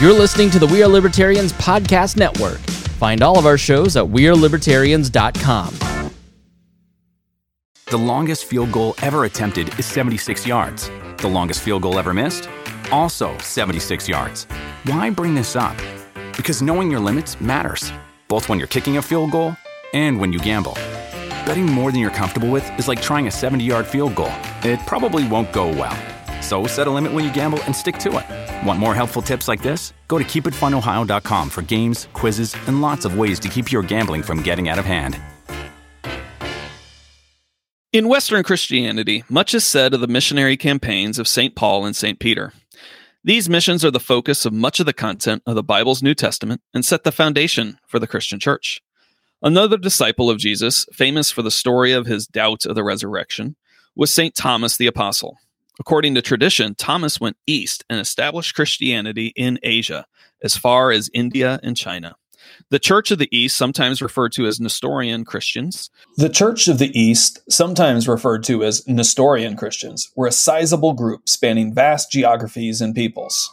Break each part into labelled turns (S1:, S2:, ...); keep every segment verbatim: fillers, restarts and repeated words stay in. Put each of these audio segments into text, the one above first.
S1: You're listening to the We Are Libertarians Podcast Network. Find all of our shows at we are libertarians dot com.
S2: The longest field goal ever attempted is seventy-six yards. The longest field goal ever missed? Also seventy-six yards. Why bring this up? Because knowing your limits matters, both when you're kicking a field goal and when you gamble. Betting more than you're comfortable with is like trying a seventy-yard field goal. It probably won't go well. So set a limit when you gamble and stick to it. Want more helpful tips like this? Go to keep it fun ohio dot com for games, quizzes, and lots of ways to keep your gambling from getting out of hand.
S3: In Western Christianity, much is said of the missionary campaigns of Saint Paul and Saint Peter. These missions are the focus of much of the content of the Bible's New Testament and set the foundation for the Christian church. Another disciple of Jesus, famous for the story of his doubt of the resurrection, was Saint Thomas the Apostle. According to tradition, Thomas went east and established Christianity in Asia, as far as India and China. The Church of the East, sometimes referred to as Nestorian Christians.
S4: The Church of the East, sometimes referred to as Nestorian Christians, were a sizable group spanning vast geographies and peoples.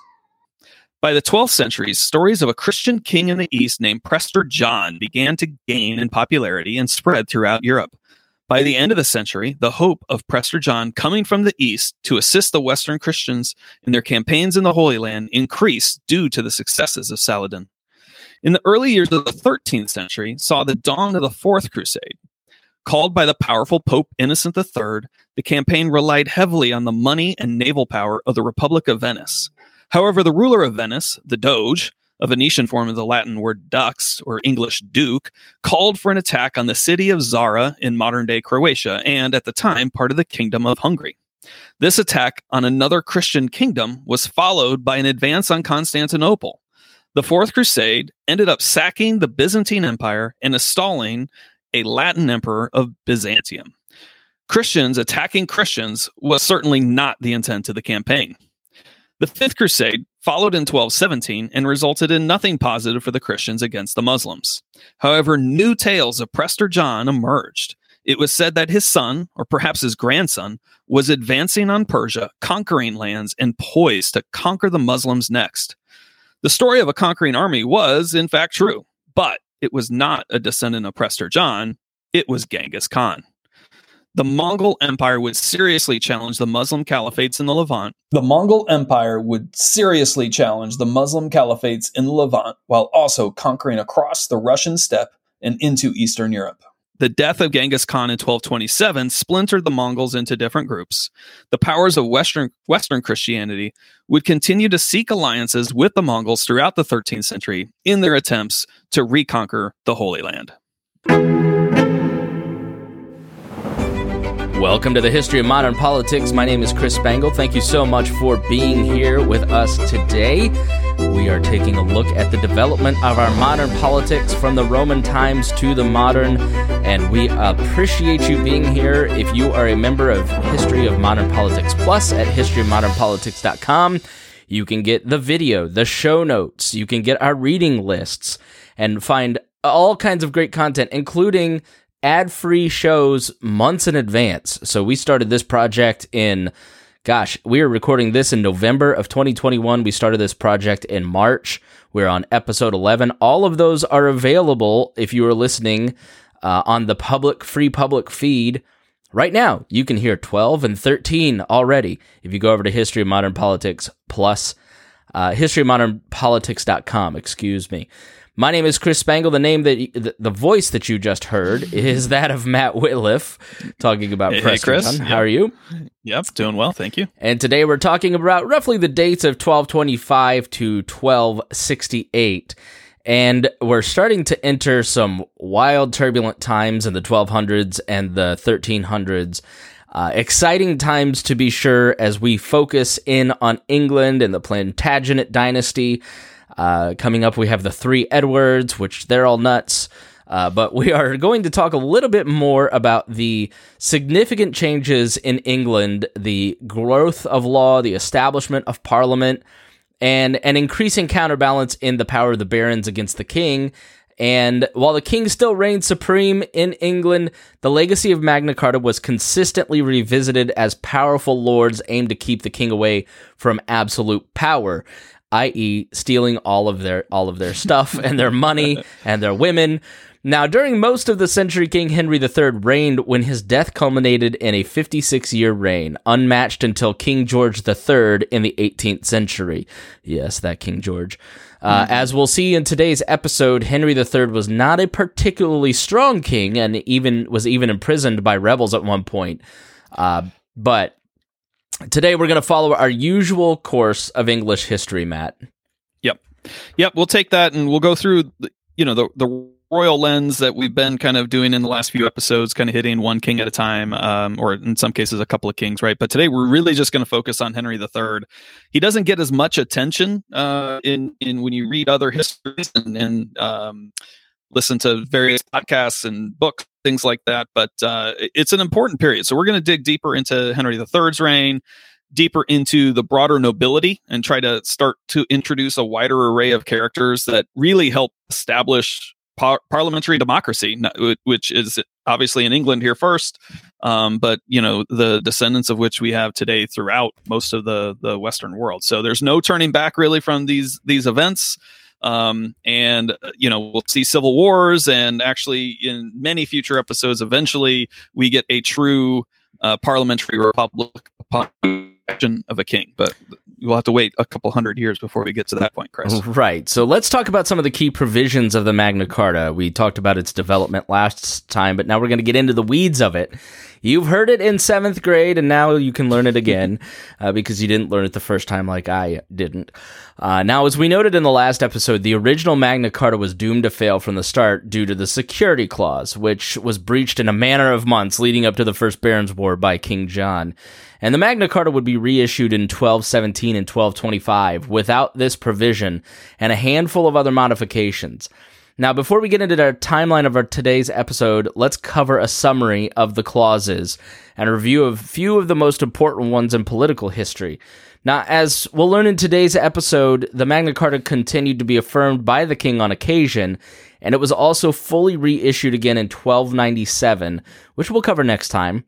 S3: By the twelfth century, stories of a Christian king in the East named Prester John began to gain in popularity and spread throughout Europe. By the end of the century, the hope of Prester John coming from the East to assist the Western Christians in their campaigns in the Holy Land increased due to the successes of Saladin. In the early years of the thirteenth century, saw the dawn of the Fourth Crusade. Called by the powerful Pope Innocent the Third, the campaign relied heavily on the money and naval power of the Republic of Venice. However, the ruler of Venice, the Doge, a Venetian form of the Latin word dux, or English duke, called for an attack on the city of Zara in modern-day Croatia, and at the time, part of the Kingdom of Hungary. This attack on another Christian kingdom was followed by an advance on Constantinople. The Fourth Crusade ended up sacking the Byzantine Empire and installing a Latin emperor of Byzantium. Christians attacking Christians was certainly not the intent of the campaign. The Fifth Crusade followed in twelve seventeen and resulted in nothing positive for the Christians against the Muslims. However, new tales of Prester John emerged. It was said that his son, or perhaps his grandson, was advancing on Persia, conquering lands, and poised to conquer the Muslims next. The story of a conquering army was, in fact, true, but it was not a descendant of Prester John. It was Genghis Khan. The Mongol Empire would seriously challenge the Muslim caliphates in the Levant.
S4: The Mongol Empire would seriously challenge the Muslim caliphates in the Levant while also conquering across the Russian steppe and into Eastern Europe.
S3: The death of Genghis Khan in twelve twenty-seven splintered the Mongols into different groups. The powers of Western, Western Christianity would continue to seek alliances with the Mongols throughout the thirteenth century in their attempts to reconquer the Holy Land.
S1: Welcome to the History of Modern Politics. My name is Chris Spangle. Thank you so much for being here with us today. We are taking a look at the development of our modern politics from the Roman times to the modern, and we appreciate you being here. If you are a member of History of Modern Politics Plus at history of modern politics dot com, you can get the video, the show notes, you can get our reading lists, and find all kinds of great content, including ad-free shows months in advance. So we started this project in, gosh, we are recording this in November of twenty twenty-one. We started this project in March. We're on episode eleven. All of those are available if you are listening uh, on the public, free public feed. Right now, you can hear twelve and thirteen already if you go over to History of Modern Politics Plus, uh, history of modern politics dot com, excuse me. My name is Chris Spangle. The name that the, the voice that you just heard is that of Matt Whitliff, talking about
S3: hey,
S1: Prester
S3: hey, Chris.
S1: John.
S3: Yep.
S1: How are you?
S3: Yep, doing well, thank you.
S1: And today we're talking about roughly the dates of twelve twenty-five to twelve sixty-eight. And we're starting to enter some wild, turbulent times in the twelve hundreds and the thirteen hundreds. Uh, exciting times, to be sure, as we focus in on England and the Plantagenet dynasty. Uh, coming up, we have the Three Edwards, which they're all nuts. Uh, but we are going to talk a little bit more about the significant changes in England, the growth of law, the establishment of Parliament, and an increasing counterbalance in the power of the barons against the king. And while the king still reigned supreme in England, the legacy of Magna Carta was consistently revisited as powerful lords aimed to keep the king away from absolute power. that is stealing all of their all of their stuff and their money and their women. Now, during most of the century, King Henry the Third reigned when his death culminated in a fifty-six-year reign, unmatched until King George the Third in the eighteenth century. Yes, that King George. Uh, mm-hmm. As we'll see in today's episode, Henry the Third was not a particularly strong king and even was even imprisoned by rebels at one point. Uh, but today we're going to follow our usual course of English history, Matt.
S3: Yep. Yep, we'll take that and we'll go through, you know, the the royal lens that we've been kind of doing in the last few episodes, kind of hitting one king at a time, um, or in some cases a couple of kings, right? But today we're really just going to focus on Henry the Third. He doesn't get as much attention uh, in in when you read other histories and, and um, listen to various podcasts and books, things like that. But uh, it's an important period. So we're going to dig deeper into Henry the Third's reign, deeper into the broader nobility, and try to start to introduce a wider array of characters that really help establish par- parliamentary democracy, which is obviously in England here first, um, but you know the descendants of which we have today throughout most of the the Western world. So there's no turning back really from these these events. Um, and, you know, we'll see civil wars, and actually in many future episodes, eventually we get a true uh, parliamentary republic upon the election of a king. But we'll have to wait a couple hundred years before we get to that point, Chris.
S1: Right. So let's talk about some of the key provisions of the Magna Carta. We talked about its development last time, but now we're going to get into the weeds of it. You've heard it in seventh grade, and now you can learn it again uh, because you didn't learn it the first time like I didn't. Uh, now, as we noted in the last episode, the original Magna Carta was doomed to fail from the start due to the Security Clause, which was breached in a matter of months leading up to the First Barons' War by King John. And the Magna Carta would be reissued in twelve seventeen and twelve twenty-five without this provision and a handful of other modifications. Now, before we get into our timeline of our today's episode, let's cover a summary of the clauses and a review of a few of the most important ones in political history. Now, as we'll learn in today's episode, the Magna Carta continued to be affirmed by the king on occasion, and it was also fully reissued again in twelve ninety-seven, which we'll cover next time,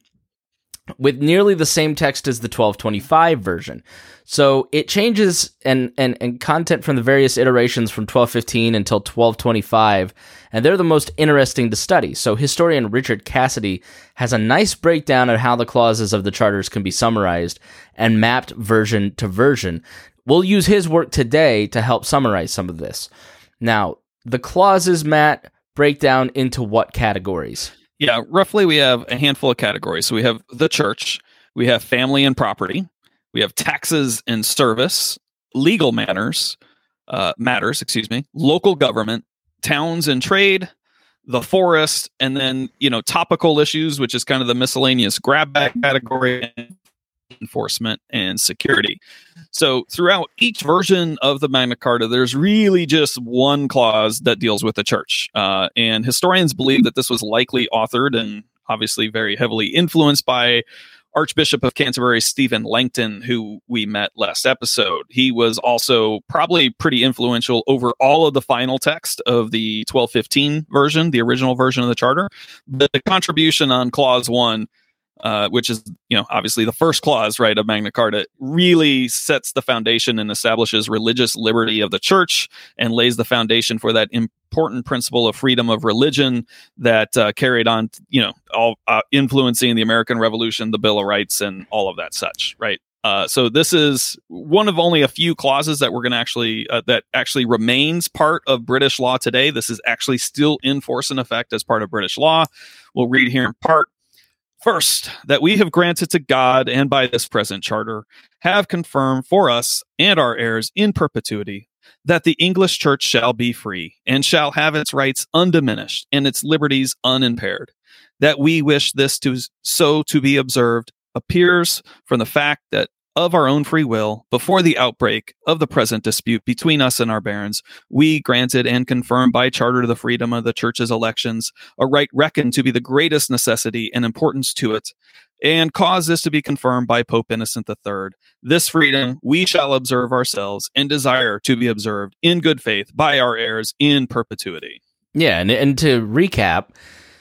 S1: with nearly the same text as the twelve twenty-five version. So it changes and, and, and content from the various iterations from twelve fifteen until twelve twenty-five, and they're the most interesting to study. So historian Richard Cassidy has a nice breakdown of how the clauses of the charters can be summarized and mapped version to version. We'll use his work today to help summarize some of this. Now, the clauses, Matt, break down into what categories?
S3: Yeah, roughly we have a handful of categories. So we have the church, we have family and property, we have taxes and service, legal matters, uh, matters, excuse me, local government, towns and trade, the forest, and then, you know, topical issues, which is kind of the miscellaneous grab bag category, and enforcement and security. So throughout each version of the Magna Carta, there's really just one clause that deals with the church. Uh, and historians believe that this was likely authored and obviously very heavily influenced by Archbishop of Canterbury, Stephen Langton, who we met last episode. He was also probably pretty influential over all of the final text of the twelve fifteen version, the original version of the charter. But the contribution on clause one, Uh, which is, you know, obviously the first clause, right, of Magna Carta, really sets the foundation and establishes religious liberty of the church and lays the foundation for that important principle of freedom of religion that uh, carried on, you know, all uh, influencing the American Revolution, the Bill of Rights, and all of that such, right? Uh, so this is one of only a few clauses that we're going to actually uh, that actually remains part of British law today. This is actually still in force and effect as part of British law. We'll read here in part. First, that we have granted to God, and by this present charter, have confirmed for us and our heirs in perpetuity, that the English church shall be free, and shall have its rights undiminished, and its liberties unimpaired. That we wish this to so to be observed appears from the fact that of our own free will, before the outbreak of the present dispute between us and our barons, we granted and confirmed by charter the freedom of the church's elections, a right reckoned to be the greatest necessity and importance to it, and caused this to be confirmed by Pope Innocent the Third. This freedom we shall observe ourselves, and desire to be observed in good faith by our heirs in perpetuity.
S1: Yeah, and, and to recap,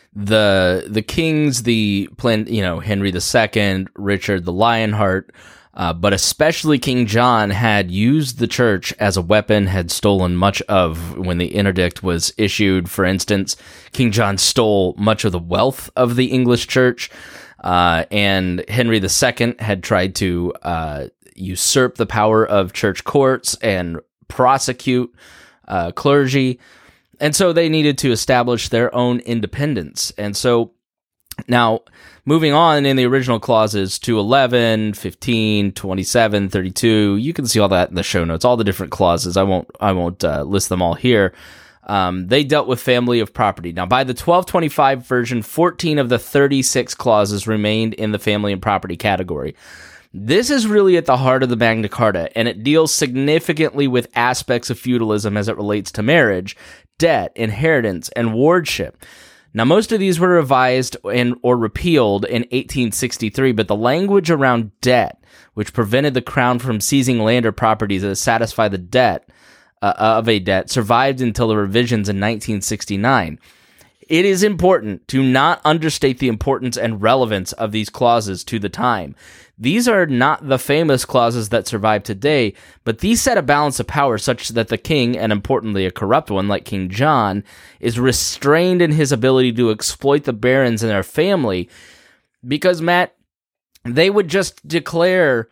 S1: the the kings, the plan, you know, Henry the Second, Richard the Lionheart, Uh, but especially King John had used the church as a weapon, had stolen much of, when the interdict was issued, for instance, King John stole much of the wealth of the English church, uh, and Henry the Second had tried to uh, usurp the power of church courts and prosecute uh, clergy, and so they needed to establish their own independence. And so now, moving on in the original clauses to eleven, fifteen, twenty-seven, thirty-two, you can see all that in the show notes, all the different clauses. I won't I won't uh, list them all here. Um, they dealt with family of property. Now, by the twelve twenty-five version, fourteen of the thirty-six clauses remained in the family and property category. This is really at the heart of the Magna Carta, and it deals significantly with aspects of feudalism as it relates to marriage, debt, inheritance, and wardship. Now, most of these were revised and or repealed in eighteen sixty-three, but the language around debt, which prevented the crown from seizing land or properties to satisfy the debt uh, of a debt, survived until the revisions in nineteen sixty-nine. It is important to not understate the importance and relevance of these clauses to the time. These are not the famous clauses that survive today, but these set a balance of power such that the king, and importantly a corrupt one like King John, is restrained in his ability to exploit the barons and their family, because, Matt, they would just declare,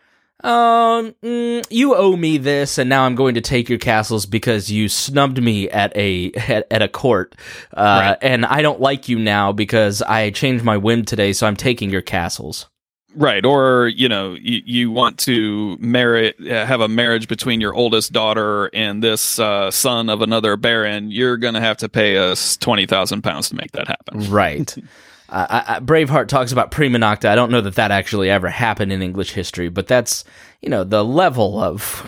S1: um, mm, you owe me this, and now I'm going to take your castles because you snubbed me at a at, at a court, uh, right. And I don't like you now because I changed my whim today, so I'm taking your castles.
S3: Right, or, you know, you, you want to marry, have a marriage between your oldest daughter and this uh, son of another baron. You're going to have to pay us twenty thousand pounds to make that happen.
S1: Right. uh, I, I, Braveheart talks about prima nocta. I don't know that that actually ever happened in English history, but that's, you know, the level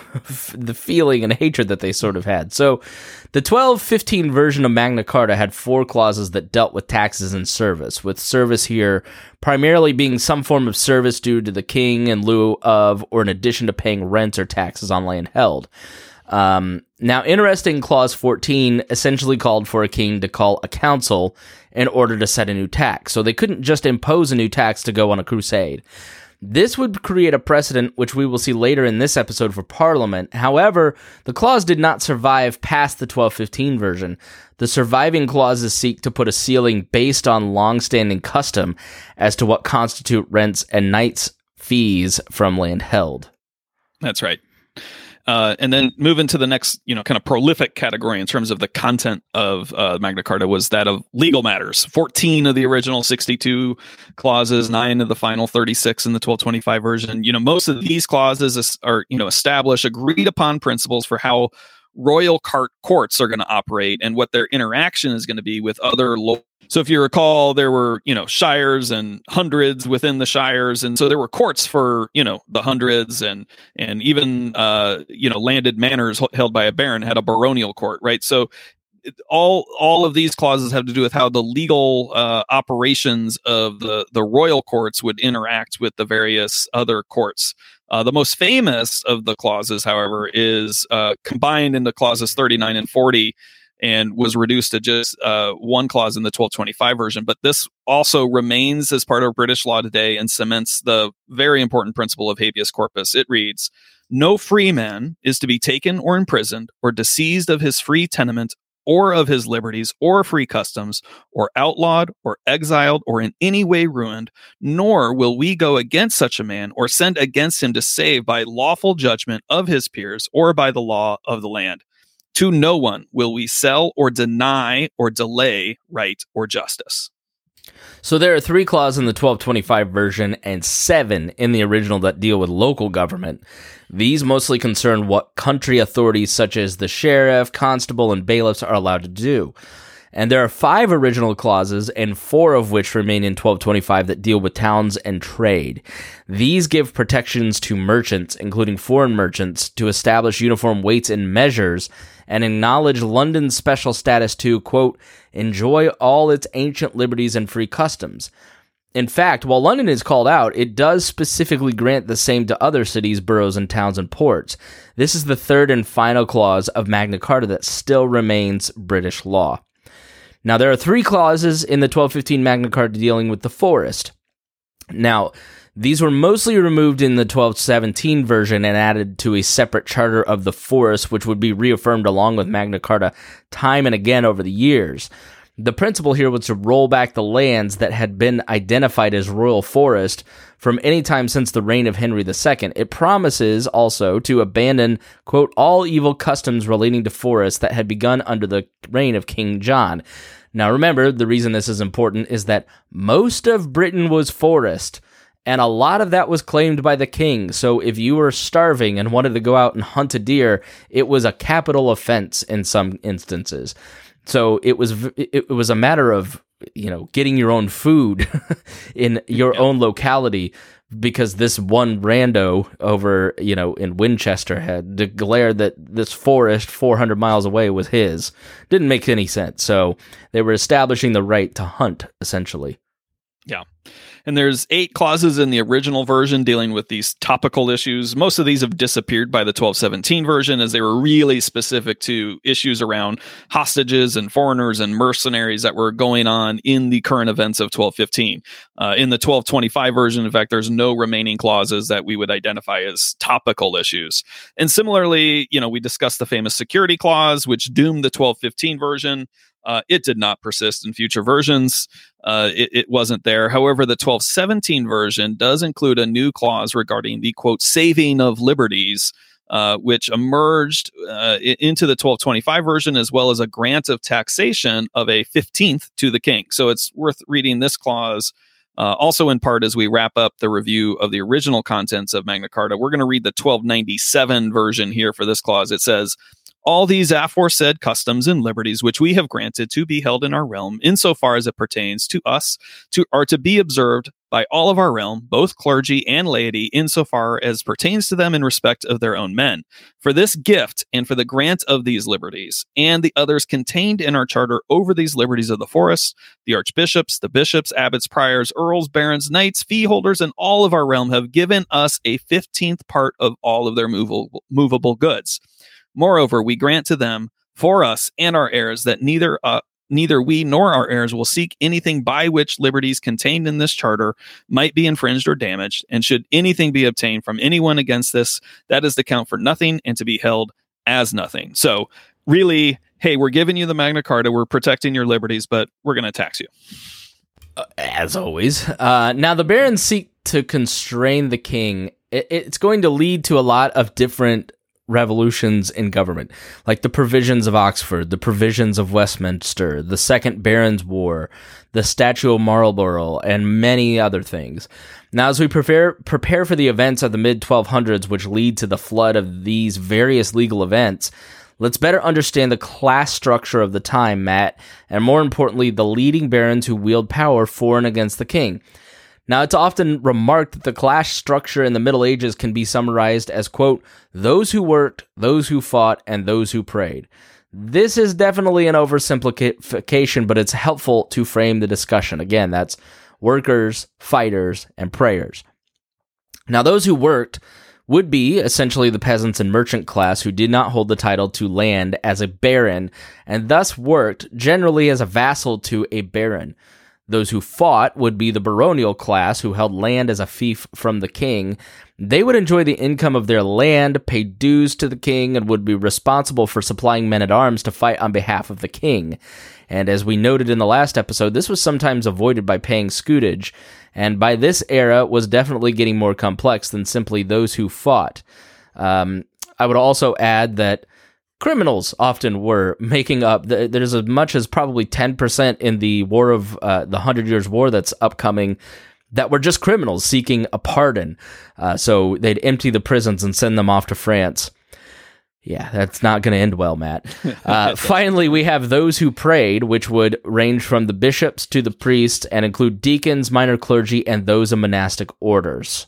S1: of the feeling and hatred that they sort of had. So the twelve fifteen version of Magna Carta had four clauses that dealt with taxes and service, with service here primarily being some form of service due to the king in lieu of or in addition to paying rents or taxes on land held. Um, now, interesting, clause fourteen essentially called for a king to call a council in order to set a new tax. So they couldn't just impose a new tax to go on a crusade. This would create a precedent, which we will see later in this episode, for Parliament. However, the clause did not survive past the twelve fifteen version. The surviving clauses seek to put a ceiling based on long-standing custom as to what constitute rents and knights' fees from land held.
S3: That's right. Uh, and then moving to the next, you know, kind of prolific category in terms of the content of uh, Magna Carta was that of legal matters. fourteen of the original sixty-two clauses, nine of the final thirty-six in the twelve twenty-five version. You know, most of these clauses are, you know, establish agreed upon principles for how royal cart courts are going to operate and what their interaction is going to be with other local. So if you recall, there were, you know, shires and hundreds within the shires. And so there were courts for, you know, the hundreds, and and even, uh, you know, landed manors held by a baron had a baronial court, right? So it, all all of these clauses have to do with how the legal uh, operations of the, the royal courts would interact with the various other courts. Uh, the most famous of the clauses, however, is uh, combined into clauses thirty-nine and forty, and was reduced to just uh, one clause in the twelve twenty-five version. But this also remains as part of British law today and cements the very important principle of habeas corpus. It reads, "No free man is to be taken or imprisoned or disseised of his free tenement or of his liberties or free customs, or outlawed or exiled or in any way ruined, nor will we go against such a man or send against him to save by lawful judgment of his peers or by the law of the land. To no one will we sell or deny or delay right or justice."
S1: So there are three clauses in the twelve twenty-five version and seven in the original that deal with local government. These mostly concern what country authorities such as the sheriff, constable, and bailiffs are allowed to do. And there are five original clauses, and four of which remain in twelve twenty-five that deal with towns and trade. These give protections to merchants, including foreign merchants, to establish uniform weights and measures, and acknowledge London's special status to, quote, enjoy all its ancient liberties and free customs. In fact, while London is called out, it does specifically grant the same to other cities, boroughs, and towns and ports. This is the third and final clause of Magna Carta that still remains British law. Now, there are three clauses in the twelve fifteen Magna Carta dealing with the forest. Now, These were mostly removed in the twelve seventeen version and added to a separate charter of the forest, which would be reaffirmed along with Magna Carta time and again over the years. The principle here was to roll back the lands that had been identified as royal forest from any time since the reign of Henry the Second. It promises also to abandon, quote, all evil customs relating to forests that had begun under the reign of King John. Now remember, the reason this is important is that most of Britain was forest, and a lot of that was claimed by the king. So if you were starving and wanted to go out and hunt a deer, it was a capital offense in some instances. So it was it was a matter of, you know, getting your own food in your own locality, because this one rando over, you know, in Winchester had declared that this forest four hundred miles away was his. Didn't make any sense. So they were establishing the right to hunt, essentially.
S3: Yeah. And there's eight clauses in the original version dealing with these topical issues. Most of these have disappeared by the twelve seventeen version, as they were really specific to issues around hostages and foreigners and mercenaries that were going on in the current events of twelve fifteen. Uh, in the twelve twenty-five version, in fact, there's no remaining clauses that we would identify as topical issues. And similarly, you know, we discussed the famous security clause, which doomed the twelve fifteen version. Uh, it did not persist in future versions. Uh, it, it wasn't there. However, the twelve seventeen version does include a new clause regarding the, quote, saving of liberties, uh, which emerged uh, into the twelve twenty-five version, as well as a grant of taxation of a fifteenth to the king. So it's worth reading this clause uh, also in part as we wrap up the review of the original contents of Magna Carta. We're going to read the twelve ninety-seven version here for this clause. It says, all these aforesaid customs and liberties which we have granted to be held in our realm, insofar as it pertains to us, to are to be observed by all of our realm, both clergy and laity, insofar as pertains to them in respect of their own men. For this gift and for the grant of these liberties, and the others contained in our charter over these liberties of the forest, the archbishops, the bishops, abbots, priors, earls, barons, knights, fee holders, and all of our realm have given us a fifteenth part of all of their movable, movable goods. Moreover, we grant to them, for us and our heirs, that neither uh, neither we nor our heirs will seek anything by which liberties contained in this charter might be infringed or damaged, and should anything be obtained from anyone against this, that is to count for nothing and to be held as nothing. So really, hey, we're giving you the Magna Carta, we're protecting your liberties, but we're going to tax you.
S1: Uh, as always. Uh, now, the barons seek to constrain the king. It, it's going to lead to a lot of different revolutions in government, like the provisions of Oxford, the provisions of Westminster, the Second Barons' War, the Statute of Marlborough, and many other things. Now, as we prepare prepare for the events of the mid twelve hundreds, which lead to the flood of these various legal events, let's better understand the class structure of the time, Matt, and more importantly, the leading barons who wield power for and against the king. Now, it's often remarked that the class structure in the Middle Ages can be summarized as, quote, those who worked, those who fought, and those who prayed. This is definitely an oversimplification, but it's helpful to frame the discussion. Again, that's workers, fighters, and prayers. Now, those who worked would be essentially the peasants and merchant class who did not hold the title to land as a baron, and thus worked generally as a vassal to a baron. Those who fought would be the baronial class who held land as a fief from the king. They would enjoy the income of their land, pay dues to the king, and would be responsible for supplying men-at-arms to fight on behalf of the king. And as we noted in the last episode, this was sometimes avoided by paying scutage, and by this era was definitely getting more complex than simply those who fought. Um, I would also add that criminals often were making up. There's as much as probably ten percent in the war of uh, the Hundred Years' War that's upcoming that were just criminals seeking a pardon. Uh, so they'd empty the prisons and send them off to France. Yeah, that's not going to end well, Matt. Uh, finally, we have those who prayed, which would range from the bishops to the priests and include deacons, minor clergy, and those of monastic orders.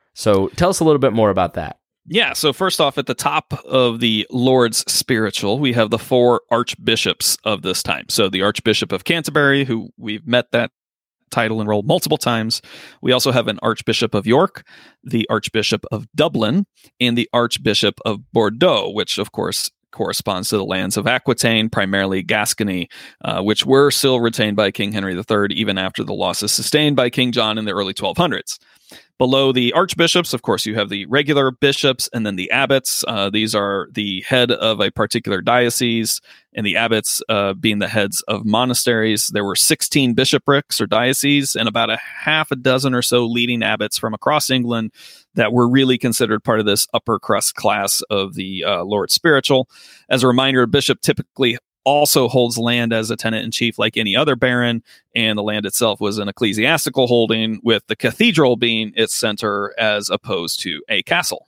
S1: So tell us a little bit more about that.
S3: Yeah, so first off, at the top of the Lord's Spiritual, we have the four archbishops of this time. So the Archbishop of Canterbury, who we've met that title and role multiple times. We also have an Archbishop of York, the Archbishop of Dublin, and the Archbishop of Bordeaux, which, of course, corresponds to the lands of Aquitaine, primarily Gascony, uh, which were still retained by King Henry the Third even after the losses sustained by King John in the early twelve hundreds. Below the archbishops, of course, you have the regular bishops and then the abbots. Uh, these are the head of a particular diocese, and the abbots uh, being the heads of monasteries. There were sixteen bishoprics or dioceses and about a half a dozen or so leading abbots from across England that were really considered part of this upper crust class of the uh, Lord Spiritual. As a reminder, a bishop typically also holds land as a tenant-in-chief like any other baron, and the land itself was an ecclesiastical holding, with the cathedral being its center as opposed to a castle.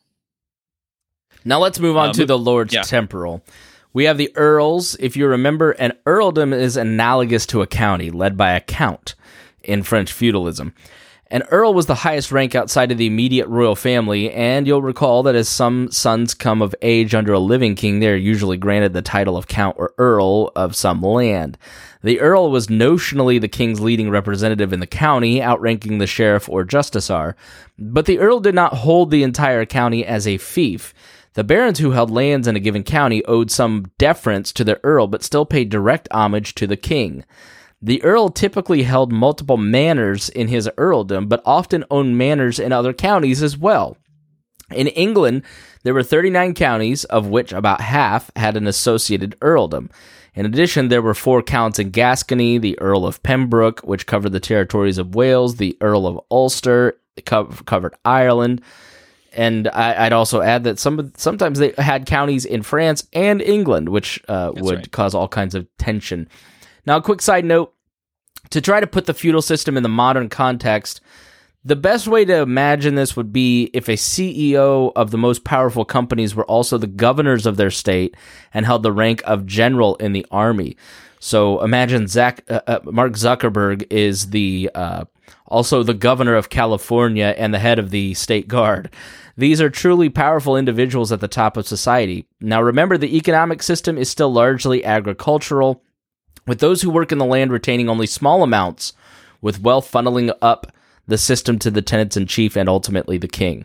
S1: Now let's move on
S3: uh,
S1: to the Lords
S3: yeah.
S1: Temporal. We have the earls. If you remember, an earldom is analogous to a county, led by a count in French feudalism. An earl was the highest rank outside of the immediate royal family, and you'll recall that as some sons come of age under a living king, they are usually granted the title of count or earl of some land. The earl was notionally the king's leading representative in the county, outranking the sheriff or justiciar, but the earl did not hold the entire county as a fief. The barons who held lands in a given county owed some deference to the earl, but still paid direct homage to the king. The earl typically held multiple manors in his earldom, but often owned manors in other counties as well. In England, there were thirty-nine counties, of which about half had an associated earldom. In addition, there were four counts in Gascony: the Earl of Pembroke, which covered the territories of Wales, the Earl of Ulster, co- covered Ireland, and I, I'd also add that some sometimes they had counties in France and England, which uh, would right. cause all kinds of tension. Now, a quick side note, to try to put the feudal system in the modern context, the best way to imagine this would be if a C E O of the most powerful companies were also the governors of their state and held the rank of general in the army. So imagine Zach, uh, uh, Mark Zuckerberg is the uh, also the governor of California and the head of the state guard. These are truly powerful individuals at the top of society. Now, remember, the economic system is still largely agricultural, with those who work in the land retaining only small amounts, with wealth funneling up the system to the tenants-in-chief and ultimately the king.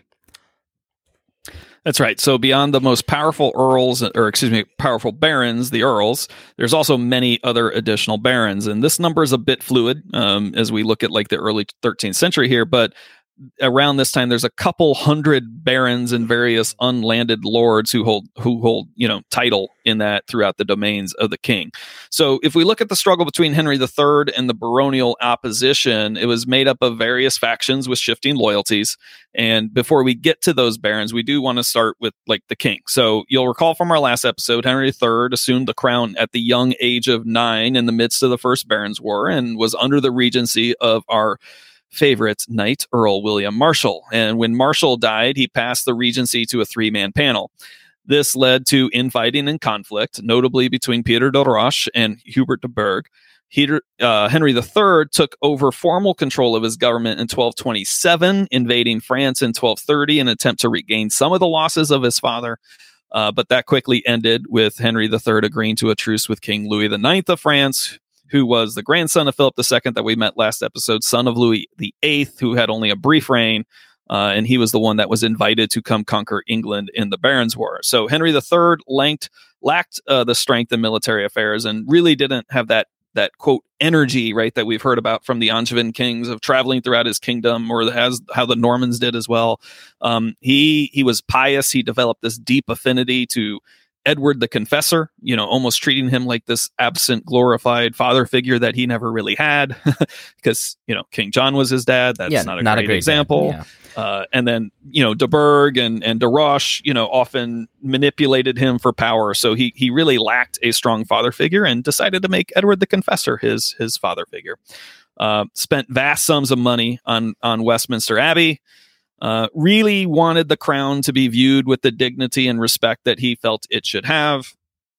S3: That's right. So beyond the most powerful earls, or excuse me, powerful barons, the earls, there's also many other additional barons. And this number is a bit fluid um, as we look at like the early thirteenth century here, but around this time, there's a couple hundred barons and various unlanded lords who hold who hold you know title in that throughout the domains of the king. So if we look at the struggle between Henry the Third and the baronial opposition, it was made up of various factions with shifting loyalties. And before we get to those barons, we do want to start with like the king. So you'll recall from our last episode, Henry the Third assumed the crown at the young age of nine in the midst of the First Barons' War and was under the regency of our favorite knight, Earl William Marshall. And when Marshall died, he passed the regency to a three-man panel. This led to infighting and conflict, notably between Peter de Roche and Hubert de Burgh. Peter, uh, Henry the Third took over formal control of his government in twelve twenty-seven, invading France in twelve thirty in an attempt to regain some of the losses of his father. Uh, but that quickly ended with Henry the Third agreeing to a truce with King Louis the Ninth of France, who was the grandson of Philip the Second that we met last episode, son of Louis the Eighth, who had only a brief reign, uh, and he was the one that was invited to come conquer England in the Barons' War. So Henry the Third lacked, lacked uh, the strength in military affairs and really didn't have that, that quote, energy, right, that we've heard about from the Angevin kings of traveling throughout his kingdom, or as how the Normans did as well. Um, he he was pious. He developed this deep affinity to Edward the Confessor, you know, almost treating him like this absent, glorified father figure that he never really had, because, you know, King John was his dad. That's yeah, not, a, not great a great example. Yeah. Uh, and then, you know, de Burgh and, and de Roche, you know, often manipulated him for power. So he he really lacked a strong father figure and decided to make Edward the Confessor his his father figure. Uh, spent vast sums of money on on Westminster Abbey. Uh, really wanted the crown to be viewed with the dignity and respect that he felt it should have.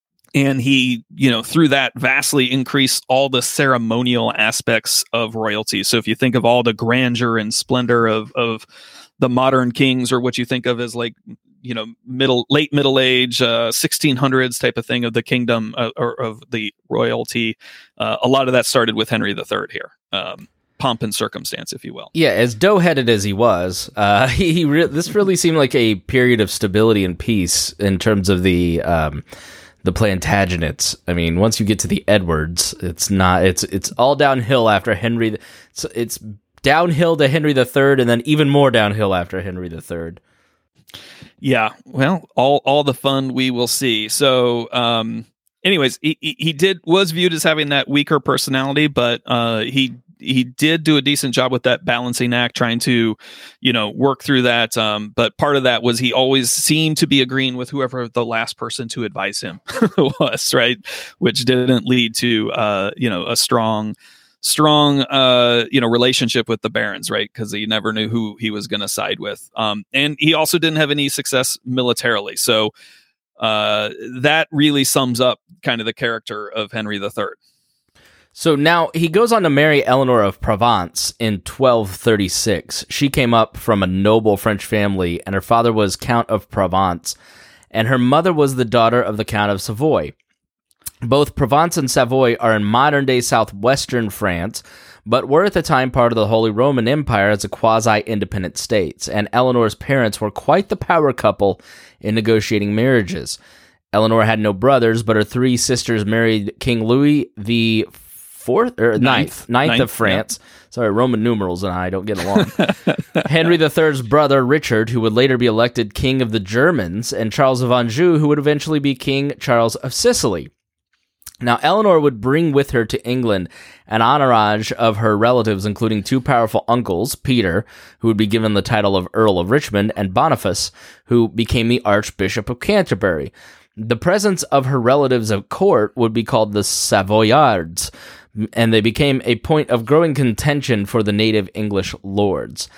S3: And he, you know, through that vastly increased all the ceremonial aspects of royalty. So if you think of all the grandeur and splendor of, of the modern kings, or what you think of as like, you know, middle, late middle age, uh, sixteen hundreds type of thing of the kingdom uh, or of the royalty, uh, a lot of that started with Henry the Third here. Um, pomp and circumstance, if you will.
S1: Yeah, as dough-headed as he was, uh, he, he re- this really seemed like a period of stability and peace in terms of the um, the Plantagenets. I mean, once you get to the Edwards, it's not it's it's all downhill after Henry. It's, it's downhill to Henry the Third, and then even more downhill after Henry the Third.
S3: Yeah, well, all all the fun we will see. So, um, anyways, he he did was viewed as having that weaker personality, but uh, he he did do a decent job with that balancing act, trying to, you know, work through that. Um, but part of that was he always seemed to be agreeing with whoever the last person to advise him was, right? Which didn't lead to, uh, you know, a strong, strong, uh, you know, relationship with the barons, right? Because he never knew who he was going to side with. Um, and he also didn't have any success militarily. So uh, that really sums up kind of the character of Henry the Third.
S1: So now he goes on to marry Eleanor of Provence in twelve thirty-six. She came up from a noble French family, and her father was Count of Provence, and her mother was the daughter of the Count of Savoy. Both Provence and Savoy are in modern-day southwestern France, but were at the time part of the Holy Roman Empire as a quasi-independent states, and Eleanor's parents were quite the power couple in negotiating marriages. Eleanor had no brothers, but her three sisters married King Louis the Fourth or ninth, ninth, ninth, ninth of France. Yeah. Sorry, Roman numerals and I don't get along. Henry the Third's brother, Richard, who would later be elected King of the Germans, and Charles of Anjou, who would eventually be King Charles of Sicily. Now, Eleanor would bring with her to England an entourage of her relatives, including two powerful uncles, Peter, who would be given the title of Earl of Richmond, and Boniface, who became the Archbishop of Canterbury. The presence of her relatives at court would be called the Savoyards, and they became a point of growing contention for the native English lords.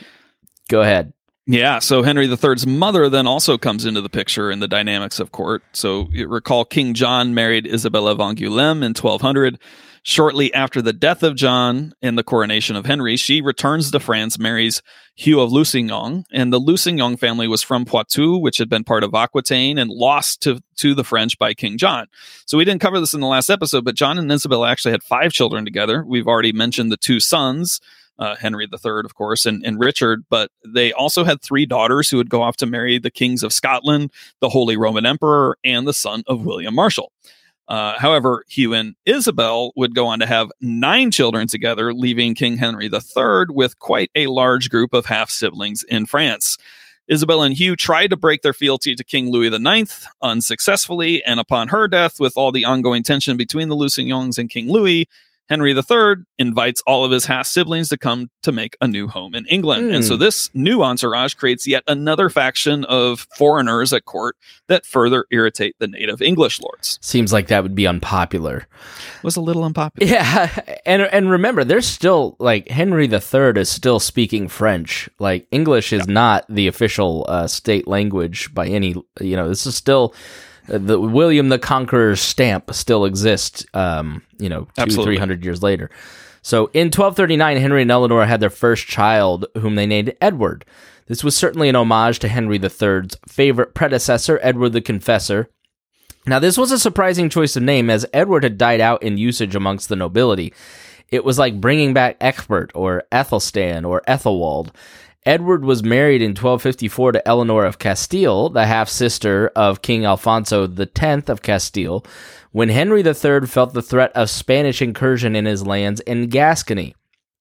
S1: Go ahead.
S3: Yeah, so Henry the Third's mother then also comes into the picture in the dynamics of court. So you recall King John married Isabella of Angoulême in twelve hundred. Shortly after the death of John and the coronation of Henry, she returns to France, marries Hugh of Lusignan, and the Lusignan family was from Poitou, which had been part of Aquitaine and lost to, to the French by King John. So we didn't cover this in the last episode, but John and Isabella actually had five children together. We've already mentioned the two sons, uh, Henry the Third, of course, and, and Richard, but they also had three daughters who would go off to marry the kings of Scotland, the Holy Roman Emperor, and the son of William Marshal. Uh, however, Hugh and Isabel would go on to have nine children together, leaving King Henry the Third with quite a large group of half-siblings in France. Isabel and Hugh tried to break their fealty to King Louis the Ninth unsuccessfully, and upon her death, with all the ongoing tension between the Lusignans and King Louis, Henry the Third invites all of his half-siblings to come to make a new home in England. Mm. And so this new entourage creates yet another faction of foreigners at court that further irritate the native English lords.
S1: Seems like that would be unpopular.
S3: It was a little unpopular.
S1: Yeah, and and remember, there's still, like, Henry the Third is still speaking French. Like, English is yeah. not the official uh, state language by any, you know, this is still... The William the Conqueror's stamp still exists, um, you know, two,
S3: Absolutely.
S1: three hundred years later. So in twelve thirty-nine, Henry and Eleanor had their first child, whom they named Edward. This was certainly an homage to Henry the Third's favorite predecessor, Edward the Confessor. Now, this was a surprising choice of name, as Edward had died out in usage amongst the nobility. It was like bringing back Egbert or Ethelstan or Ethelwald. Edward was married in twelve fifty-four to Eleanor of Castile, the half-sister of King Alfonso the Tenth of Castile, when Henry the Third felt the threat of Spanish incursion in his lands in Gascony.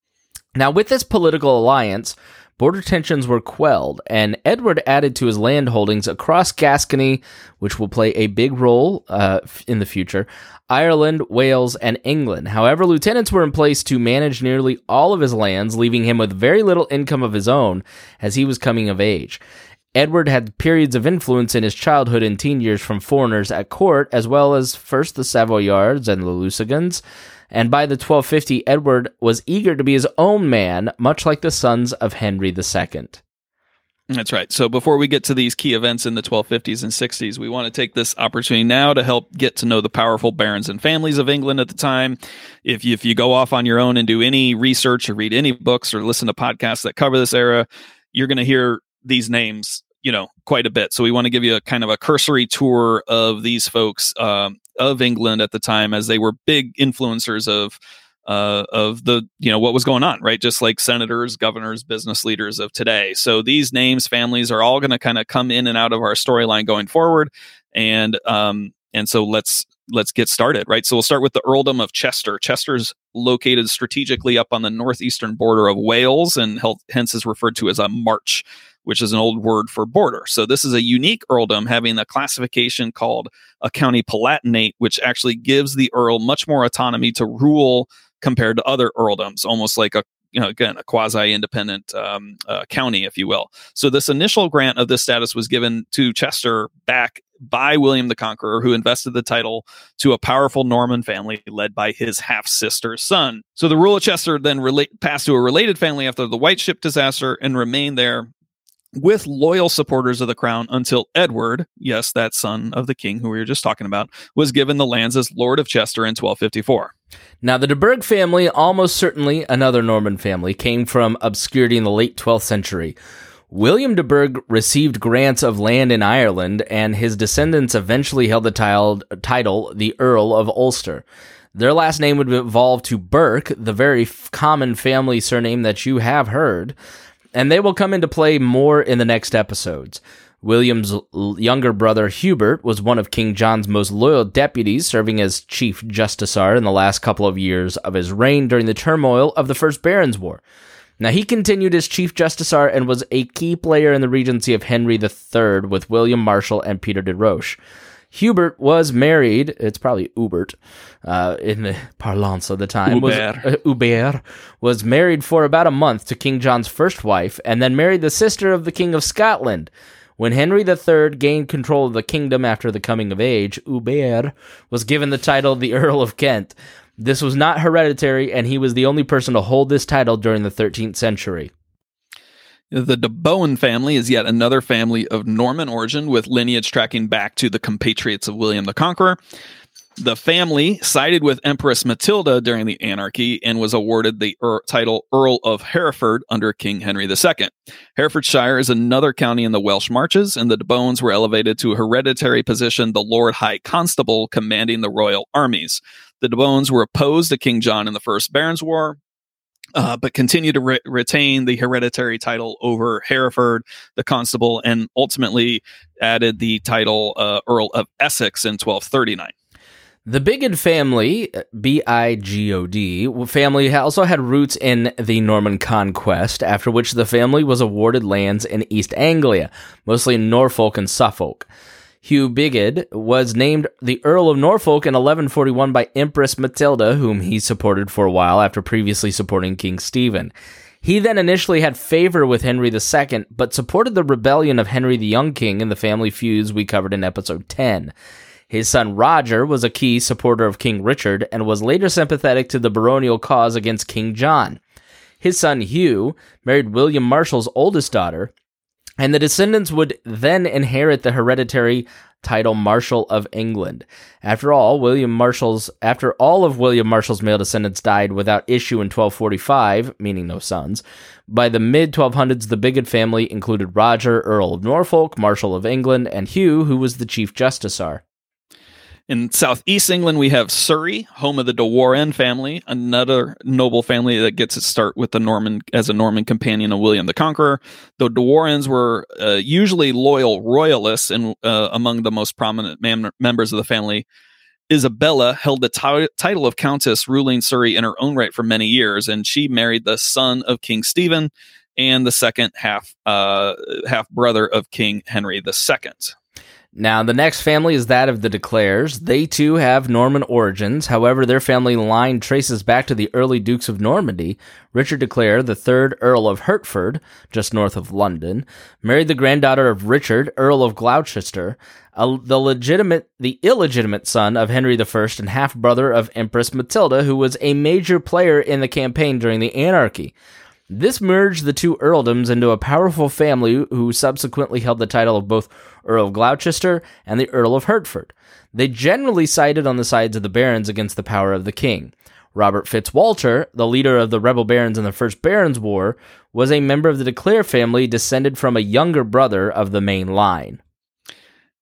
S1: Now, with this political alliance, border tensions were quelled, and Edward added to his land holdings across Gascony, which will play a big role uh, in the future, Ireland, Wales, and England. However, lieutenants were in place to manage nearly all of his lands, leaving him with very little income of his own as he was coming of age. Edward had periods of influence in his childhood and teen years from foreigners at court, as well as first the Savoyards and the Lusignans, and by the twelve fifty, Edward was eager to be his own man, much like the sons of Henry the Second.
S3: That's right. So before we get to these key events in the twelve fifties and sixties, we want to take this opportunity now to help get to know the powerful barons and families of England at the time. If you, if you go off on your own and do any research or read any books or listen to podcasts that cover this era, you're going to hear these names, you know, quite a bit. So we want to give you a kind of a cursory tour of these folks um, of England at the time, as they were big influencers of Uh, of the, you know, what was going on, right? Just like senators, governors, business leaders of today. So these names, families are all going to kind of come in and out of our storyline going forward. And, um, and so let's let's get started, right? So we'll start with the Earldom of Chester. Chester's located strategically up on the northeastern border of Wales, and hence is referred to as a march, which is an old word for border. So this is a unique earldom having a classification called a county palatinate, which actually gives the earl much more autonomy to rule compared to other earldoms, almost like a you know, again, a quasi-independent um, uh, county, if you will. So this initial grant of this status was given to Chester back by William the Conqueror, who invested the title to a powerful Norman family led by his half-sister's son. So the rule of Chester then relate, passed to a related family after the White Ship disaster and remained there with loyal supporters of the crown until Edward, yes, that son of the king who we were just talking about, was given the lands as Lord of Chester in twelve fifty-four.
S1: Now, the de Burgh family, almost certainly another Norman family, came from obscurity in the late twelfth century. William de Burgh received grants of land in Ireland, and his descendants eventually held the title, title the Earl of Ulster. Their last name would evolve to Burke, the very f- common family surname that you have heard, and they will come into play more in the next episodes. William's younger brother, Hubert, was one of King John's most loyal deputies, serving as Chief Justiciar in the last couple of years of his reign during the turmoil of the First Barons' War. Now, he continued as Chief Justiciar and was a key player in the regency of Henry the Third with William Marshal and Peter de Roche. Hubert was married, it's probably Hubert, uh, in the parlance of the time, was, uh, Hubert, was married for about a month to King John's first wife, and then married the sister of the King of Scotland. When Henry the Third gained control of the kingdom after the coming of age, Hubert was given the title the Earl of Kent. This was not hereditary, and he was the only person to hold this title during the thirteenth century.
S3: The de Bohun family is yet another family of Norman origin with lineage tracking back to the compatriots of William the Conqueror. The family sided with Empress Matilda during the anarchy and was awarded the er- title Earl of Hereford under King Henry the Second. Herefordshire is another county in the Welsh Marches, and the de Bohuns were elevated to a hereditary position, the Lord High Constable commanding the royal armies. The de Bohuns were opposed to King John in the First Barons' War, Uh, but continue to re- retain the hereditary title over Hereford, the Constable, and ultimately added the title uh, Earl of Essex in twelve thirty-nine.
S1: The Bigod family, B I G O D, family also had roots in the Norman conquest, after which the family was awarded lands in East Anglia, mostly in Norfolk and Suffolk. Hugh Bigod was named the Earl of Norfolk in eleven forty-one by Empress Matilda, whom he supported for a while after previously supporting King Stephen. He then initially had favor with Henry the Second, but supported the rebellion of Henry the Young King and the family feuds we covered in episode ten. His son Roger was a key supporter of King Richard and was later sympathetic to the baronial cause against King John. His son Hugh married William Marshall's oldest daughter, and the descendants would then inherit the hereditary title Marshal of England. After all, William Marshall's after all of William Marshall's male descendants died without issue in twelve forty-five, meaning no sons, by the mid twelve hundreds the Bigod family included Roger, Earl of Norfolk, Marshal of England, and Hugh, who was the Chief Justiciar.
S3: In southeast England, we have Surrey, home of the de Warenne family, another noble family that gets its start with the Norman as a Norman companion of William the Conqueror. The de Warrennes were uh, usually loyal royalists, and uh, among the most prominent mem- members of the family, Isabella held the t- title of Countess, ruling Surrey in her own right for many years, and she married the son of King Stephen and the second half uh, half brother of King Henry the Second.
S1: Now, the next family is that of the de Clares. They, too, have Norman origins. However, their family line traces back to the early Dukes of Normandy. Richard de Clare, the third Earl of Hertford, just north of London, married the granddaughter of Richard, Earl of Gloucester, a, the legitimate, the illegitimate son of Henry the First and half-brother of Empress Matilda, who was a major player in the campaign during the Anarchy. This merged the two earldoms into a powerful family who subsequently held the title of both Earl of Gloucester and the Earl of Hertford. They generally sided on the sides of the barons against the power of the king. Robert Fitzwalter, the leader of the rebel barons in the First Barons' War, was a member of the de Clare family descended from a younger brother of the main line.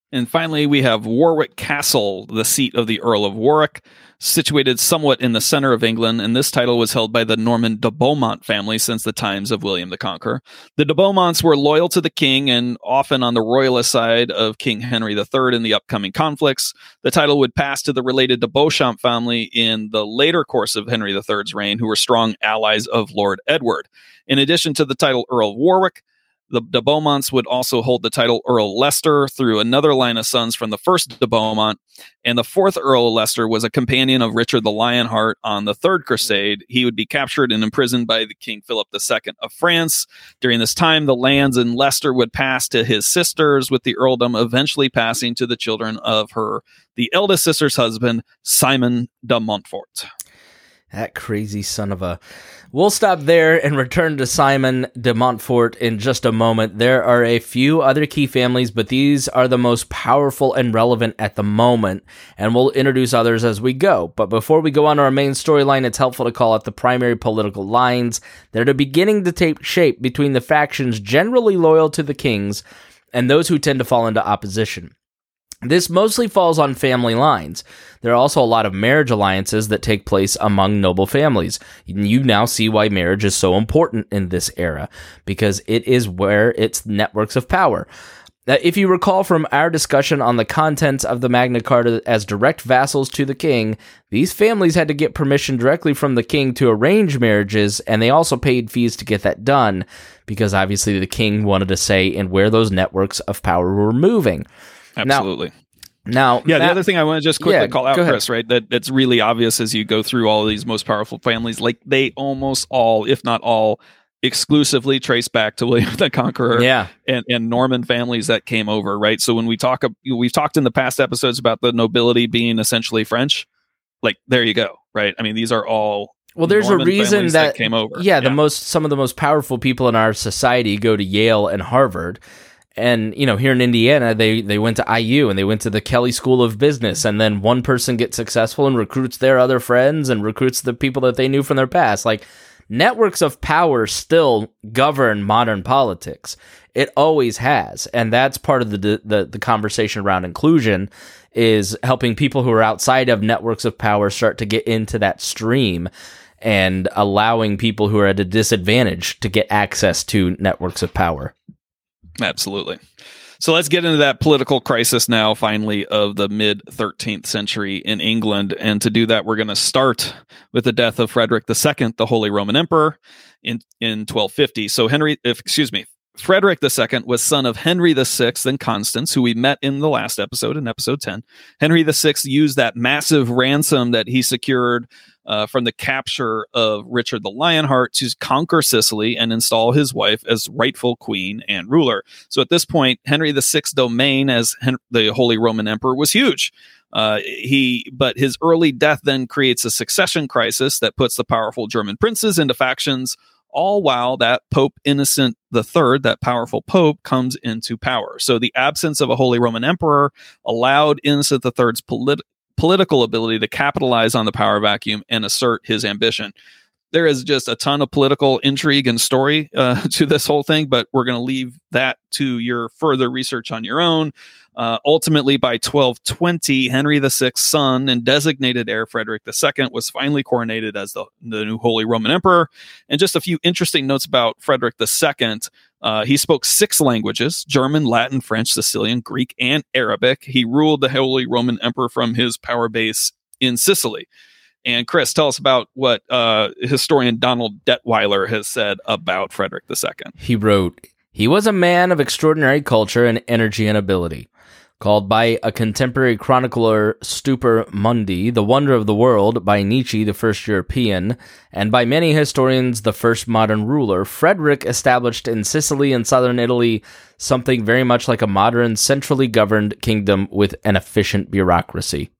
S3: And finally, we have Warwick Castle, the seat of the Earl of Warwick, situated somewhat in the center of England, and this title was held by the Norman de Beaumont family since the times of William the Conqueror. The de Beaumonts were loyal to the king and often on the royalist side of King Henry the Third in the upcoming conflicts. The title would pass to the related de Beauchamp family in the later course of Henry the Third's reign, who were strong allies of Lord Edward. In addition to the title Earl of Warwick, the de Beaumonts would also hold the title Earl Leicester through another line of sons from the first de Beaumont, and the fourth Earl of Leicester was a companion of Richard the Lionheart on the Third Crusade. He would be captured and imprisoned by the King Philip the Second of France. During this time, the lands in Leicester would pass to his sisters, with the earldom eventually passing to the children of her, the eldest sister's husband, Simon de Montfort.
S1: That crazy son of a... We'll stop there and return to Simon de Montfort in just a moment. There are a few other key families, but these are the most powerful and relevant at the moment, and we'll introduce others as we go. But before we go on to our main storyline, it's helpful to call out the primary political lines that are beginning to take shape between the factions generally loyal to the kings and those who tend to fall into opposition. This mostly falls on family lines. There are also a lot of marriage alliances that take place among noble families. You now see why marriage is so important in this era, because it is where it's networks of power. If you recall from our discussion on the contents of the Magna Carta as direct vassals to the king, these families had to get permission directly from the king to arrange marriages, and they also paid fees to get that done, because obviously the king wanted a say in where those networks of power were moving.
S3: Absolutely.
S1: Now, now
S3: yeah,
S1: Matt,
S3: the other thing I want to just quickly
S1: yeah,
S3: call out, Chris, right, that it's really obvious as you go through all of these most powerful families, like they almost all, if not all, exclusively trace back to William the Conqueror
S1: yeah.
S3: and, and Norman families that came over, right? So when we talk, we've talked in the past episodes about the nobility being essentially French, like there you go, right? I mean, these are all
S1: Well, there's
S3: Norman
S1: a reason that,
S3: that came over.
S1: Yeah, the yeah. most some of the most powerful people in our society go to Yale and Harvard. And, you know, here in Indiana, they, they went to I U and they went to the Kelley School of Business. And then one person gets successful and recruits their other friends and recruits the people that they knew from their past. Like, networks of power still govern modern politics. It always has. And that's part of the the, the conversation around inclusion, is helping people who are outside of networks of power start to get into that stream and allowing people who are at a disadvantage to get access to networks of power.
S3: Absolutely. So let's get into that political crisis now, finally, of the mid-thirteenth century in England. And to do that, we're going to start with the death of Frederick the Second, the Holy Roman Emperor, in, in twelve fifty. So Henry, if, excuse me, Frederick the Second was son of Henry the Sixth and Constance, who we met in the last episode, in episode ten. Henry the Sixth used that massive ransom that he secured uh, from the capture of Richard the Lionheart to conquer Sicily and install his wife as rightful queen and ruler. So at this point, Henry the Sixth's domain as Hen- the Holy Roman Emperor was huge. Uh, he, but his early death then creates a succession crisis that puts the powerful German princes into factions, all while that Pope Innocent the Third, that powerful Pope, comes into power. So the absence of a Holy Roman Emperor allowed Innocent the Third's polit- political ability to capitalize on the power vacuum and assert his ambition. There is just a ton of political intrigue and story uh, to this whole thing, but we're going to leave that to your further research on your own. Uh, ultimately, by twelve twenty, Henry the Sixth's son and designated heir Frederick the Second was finally coronated as the, the new Holy Roman Emperor. And just a few interesting notes about Frederick the Second. Uh, he spoke six languages: German, Latin, French, Sicilian, Greek, and Arabic. He ruled the Holy Roman Emperor from his power base in Sicily. And Chris, tell us about what uh, historian Donald Detweiler has said about Frederick the Second.
S1: He wrote, "He was a man of extraordinary culture and energy and ability. Called by a contemporary chronicler Stupor Mundi, the wonder of the world, by Nietzsche, the first European, and by many historians, the first modern ruler, Frederick established in Sicily and southern Italy something very much like a modern, centrally governed kingdom with an efficient bureaucracy."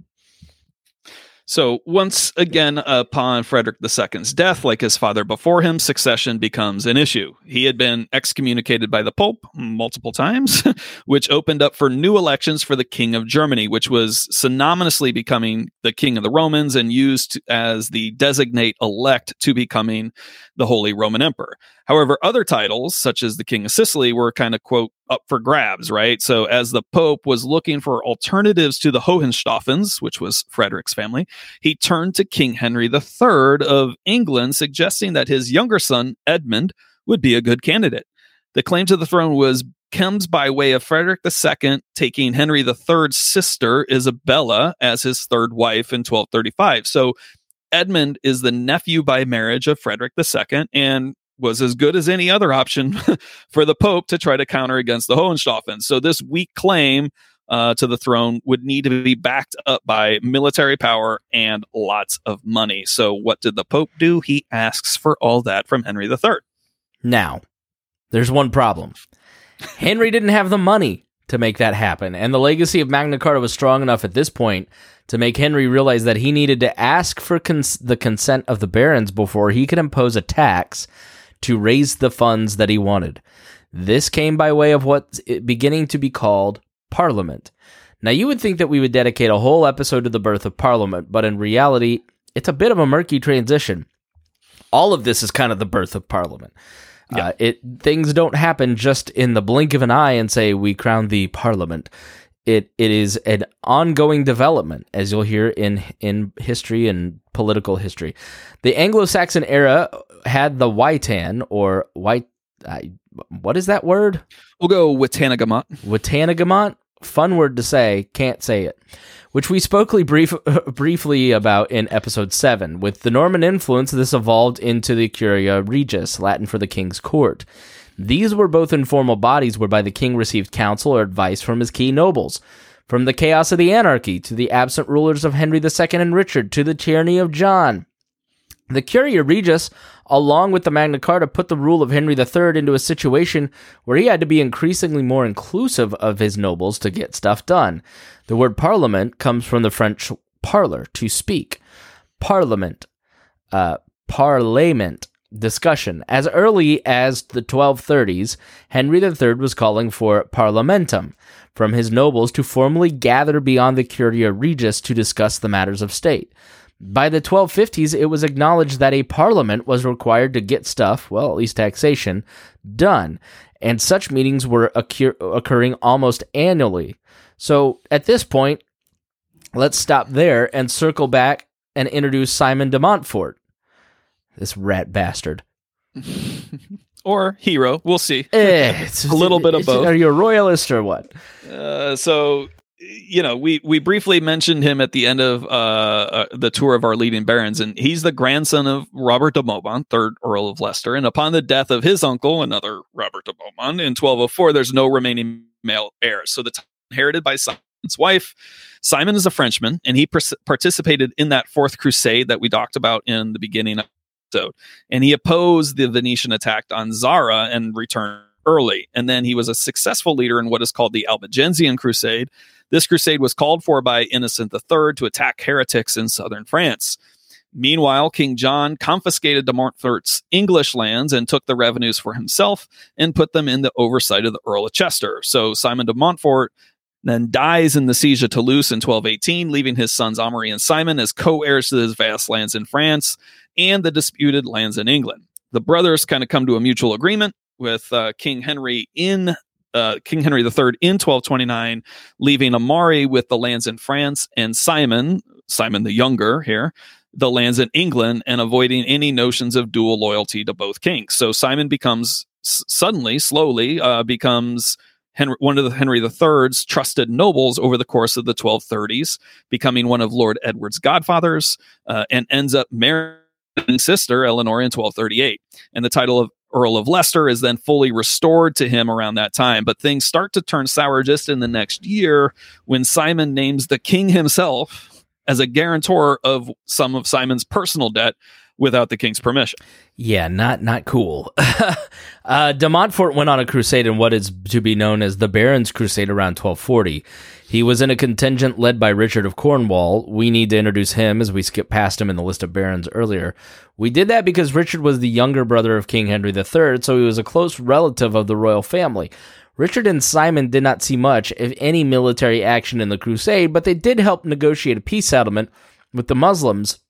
S3: So once again, upon Frederick the Second's death, like his father before him, succession becomes an issue. He had been excommunicated by the Pope multiple times, which opened up for new elections for the King of Germany, which was synonymously becoming the King of the Romans and used as the designate elect to becoming the Holy Roman Emperor. However, other titles, such as the King of Sicily, were kind of, quote, up for grabs, right? So as the Pope was looking for alternatives to the Hohenstaufens, which was Frederick's family, he turned to King Henry the Third of England, suggesting that his younger son, Edmund, would be a good candidate. The claim to the throne was comes by way of Frederick the Second taking Henry the Third's sister, Isabella, as his third wife in twelve thirty-five. So Edmund is the nephew by marriage of Frederick the Second and was as good as any other option for the Pope to try to counter against the Hohenstaufens. So this weak claim uh, to the throne would need to be backed up by military power and lots of money. So what did the Pope do? He asks for all that from Henry the Third.
S1: Now, there's one problem. Henry didn't have the money to make that happen, and the legacy of Magna Carta was strong enough at this point to make Henry realize that he needed to ask for cons- the consent of the barons before he could impose a tax to raise the funds that he wanted. This came by way of what's beginning to be called Parliament. Now, you would think that we would dedicate a whole episode to the birth of Parliament, but in reality, it's a bit of a murky transition. All of this is kind of the birth of Parliament. Yeah. Uh, it things don't happen just in the blink of an eye and say, we crown the Parliament. It It is an ongoing development, as you'll hear in, in history and political history. The Anglo-Saxon era had the Witan, or White, uh, what is that word?
S3: We'll go Witanagemot.
S1: Witanagemot? Fun word to say, can't say it. Which we spoke brief, briefly about in episode seven. With the Norman influence, this evolved into the Curia Regis, Latin for the king's court. These were both informal bodies whereby the king received counsel or advice from his key nobles. From the chaos of the anarchy, to the absent rulers of Henry the Second and Richard, to the tyranny of John. The Curia Regis, along with the Magna Carta, put the rule of Henry the Third into a situation where he had to be increasingly more inclusive of his nobles to get stuff done. The word parliament comes from the French parler, to speak. Parliament, uh, parlement, discussion. As early as the twelve thirties, Henry the Third was calling for parlamentum from his nobles to formally gather beyond the Curia Regis to discuss the matters of state. By the twelve fifties, it was acknowledged that a parliament was required to get stuff, well, at least taxation, done, and such meetings were occur- occurring almost annually. So, at this point, let's stop there and circle back and introduce Simon de Montfort. This rat bastard.
S3: Or hero, we'll see.
S1: Eh, it's
S3: a little bit of both.
S1: Are you a royalist or what?
S3: Uh, so... You know, we, we briefly mentioned him at the end of uh, uh, the tour of our leading barons, and he's the grandson of Robert de Beaumont, third Earl of Leicester. And upon the death of his uncle, another Robert de Beaumont, in twelve oh four, there's no remaining male heirs. So the title inherited by Simon's wife. Simon is a Frenchman, and he pers- participated in that Fourth Crusade that we talked about in the beginning of the episode. And he opposed the Venetian attack on Zara and returned early. And then he was a successful leader in what is called the Albigensian Crusade. This crusade was called for by Innocent the Third to attack heretics in southern France. Meanwhile, King John confiscated de Montfort's English lands and took the revenues for himself and put them in the oversight of the Earl of Chester. So Simon de Montfort then dies in the siege of Toulouse in twelve eighteen, leaving his sons Amaury and Simon as co-heirs to his vast lands in France and the disputed lands in England. The brothers kind of come to a mutual agreement with uh, King Henry in Uh, King Henry the Third in twelve twenty-nine, leaving Amaury with the lands in France and Simon, Simon the Younger here, the lands in England, and avoiding any notions of dual loyalty to both kings. So Simon becomes s- suddenly, slowly, uh, becomes Henry, one of the Henry the Third's trusted nobles over the course of the twelve thirties, becoming one of Lord Edward's godfathers, uh, and ends up marrying his sister Eleanor in twelve thirty-eight. And the title of Earl of Leicester is then fully restored to him around that time. But things start to turn sour just in the next year when Simon names the king himself as a guarantor of some of Simon's personal debt without the king's permission.
S1: Yeah, not not cool. uh, de Montfort went on a crusade in what is to be known as the Barons' Crusade around twelve forty. He was in a contingent led by Richard of Cornwall. We need to introduce him as we skip past him in the list of barons earlier. We did that because Richard was the younger brother of King Henry the Third, so he was a close relative of the royal family. Richard and Simon did not see much, if any, military action in the crusade, but they did help negotiate a peace settlement with the Muslims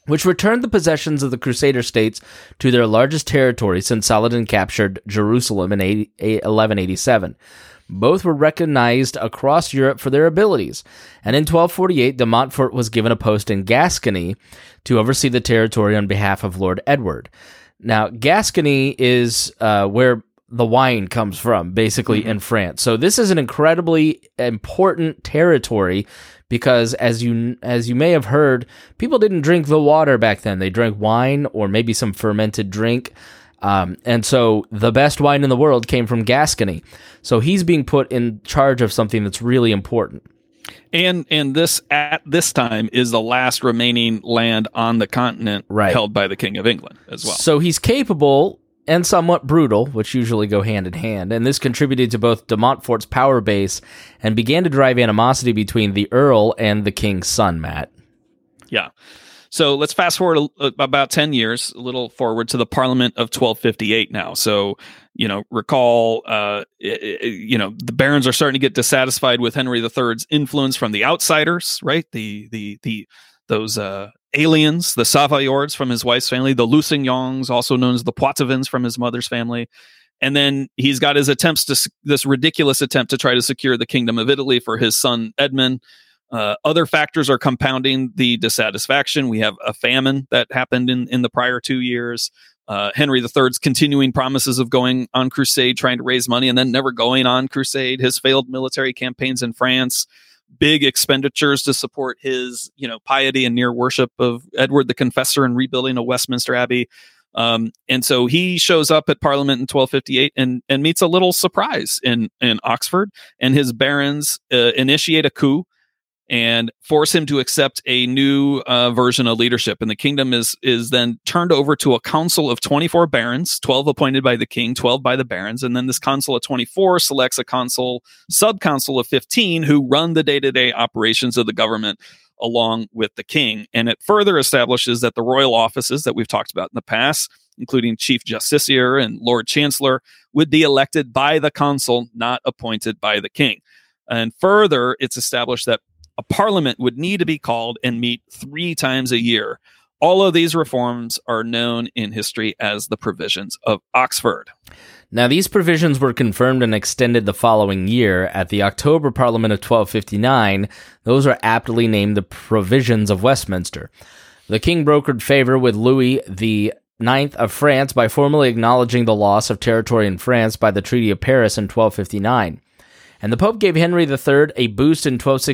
S1: which returned the possessions of the Crusader states to their largest territory since Saladin captured Jerusalem in eleven eighty-seven. Both were recognized across Europe for their abilities, and in twelve forty-eight, de Montfort was given a post in Gascony to oversee the territory on behalf of Lord Edward. Now, Gascony is uh, where the wine comes from, basically, mm-hmm. in France. So this is an incredibly important territory because, as you as you may have heard, people didn't drink the water back then. They drank wine or maybe some fermented drink. Um, and so the best wine in the world came from Gascony. So he's being put in charge of something that's really important.
S3: And and this at this time is the last remaining land on the continent
S1: right.
S3: held by the King of England as well.
S1: So he's capable and somewhat brutal, which usually go hand in hand. And this contributed to both de Montfort's power base and began to drive animosity between the Earl and the King's son, Matt.
S3: Yeah. So let's fast forward a, about ten years, a little forward to the Parliament of twelve fifty-eight now. So, you know, recall, uh, you know, the barons are starting to get dissatisfied with Henry the Third's influence from the outsiders, right? The, the, the, those, uh, aliens, the Savoyards from his wife's family, the Lusignans, also known as the Poitevins from his mother's family. And then he's got his attempts to, this ridiculous attempt to try to secure the Kingdom of Italy for his son, Edmund. Uh, other factors are compounding the dissatisfaction. We have a famine that happened in, in the prior two years. Uh, Henry the Third's continuing promises of going on crusade, trying to raise money, and then never going on crusade. His failed military campaigns in France, big expenditures to support his, you know, piety and near worship of Edward the Confessor and rebuilding of Westminster Abbey. Um, and so he shows up at Parliament in twelve fifty-eight and, and meets a little surprise in, in Oxford, and his barons uh, initiate a coup and force him to accept a new uh, version of leadership. And the kingdom is is then turned over to a council of twenty-four barons, twelve appointed by the king, twelve by the barons. And then this council of twenty-four selects a council, sub-council of fifteen, who run the day-to-day operations of the government along with the king. And it further establishes that the royal offices that we've talked about in the past, including Chief Justiciar and Lord Chancellor, would be elected by the council, not appointed by the king. And further, it's established that a parliament would need to be called and meet three times a year. All of these reforms are known in history as the Provisions of Oxford.
S1: Now, these provisions were confirmed and extended the following year. At the October Parliament of twelve fifty-nine, those are aptly named the Provisions of Westminster. The king brokered favor with Louis the Ninth of France by formally acknowledging the loss of territory in France by the Treaty of Paris in twelve fifty-nine. And the Pope gave Henry the Third a boost in twelve